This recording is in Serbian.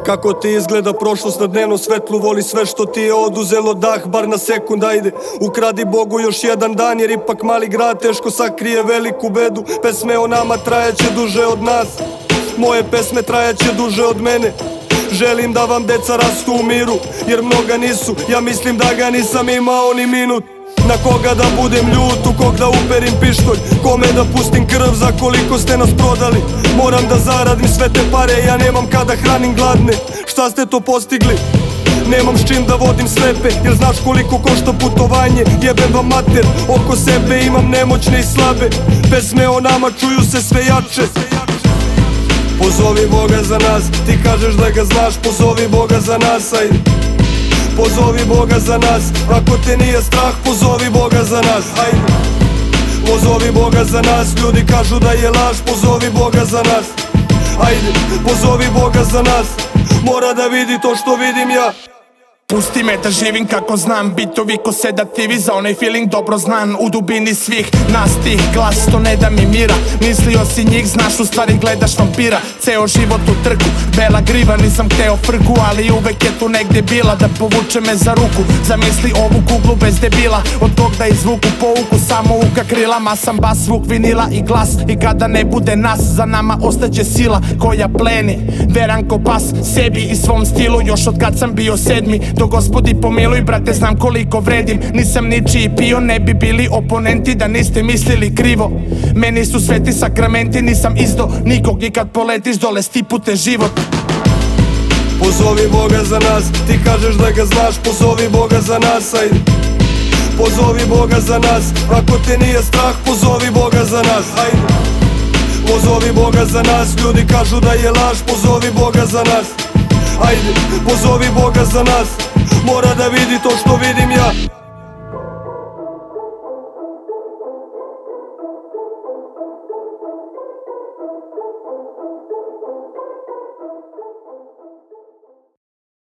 Kako ti izgleda prošlost na dnevnom svetlu, voli sve što ti je oduzelo dah, bar na sekund, ajde ukradi Bogu još jedan dan, jer ipak mali grad teško sakrije veliku bedu. Pesme o nama trajaće duže od nas, moje pesme trajaće duže od mene. Želim da vam deca rastu u miru, jer mnoga nisu, ja mislim da ga nisam imao ni minut. Na koga da budem ljut, u kog da uperim pištolj, kome da pustim krv, za koliko ste nas prodali. Moram da zaradim sve te pare, ja nemam kada hranim gladne. Šta ste to postigli? Nemam s čim da vodim slepe, jer znaš koliko košta putovanje. Jebem vam mater, oko sebe imam nemoćne i slabe. Pesme o nama čuju se sve jače. Pozovi Boga za nas, ti kažeš da ga znaš, pozovi Boga za nas, ajde. Pozovi Boga za nas, ako te nije strah, pozovi Boga za nas, ajde. Pozovi Boga za nas, ljudi kažu da je laž, pozovi Boga za nas, ajde. Pozovi Boga za nas, mora da vidi to što vidim ja. Pusti me da živim kako znam, bitovi ko sedativi za onaj feeling dobro znan. U dubini svih nas tih glas to ne da mi mira. Mislio si njih, znaš u stvari gledaš vampira. Ceo život u trku, bela griva, nisam hteo frku, ali uvek je tu negde bila da povuče me za ruku. Zamisli ovu kuglu bez debila, od tog da izvuku pouku, samo uka krila. Masam bas, zvuk vinila i glas, i kada ne bude nas, za nama ostaće sila koja pleni. Veran ko pas, sebi i svom stilu, još od kad sam bio sedmi. Do Gospodi pomiluj, brate, znam koliko vredim. Nisam ničiji pion, ne bi bili oponenti da niste mislili krivo. Meni su sveti sakramenti, nisam izdo nikog, i kad poletiš dole stipute život. Pozovi Boga za nas, ti kažeš da ga znaš, pozovi Boga za nas, ajde. Pozovi Boga za nas, ako te nije strah, pozovi Boga za nas, ajde. Pozovi Boga za nas, ljudi kažu da je laž, pozovi Boga za nas, ajde. Pozovi Boga za nas, mora da vidi to što vidim ja.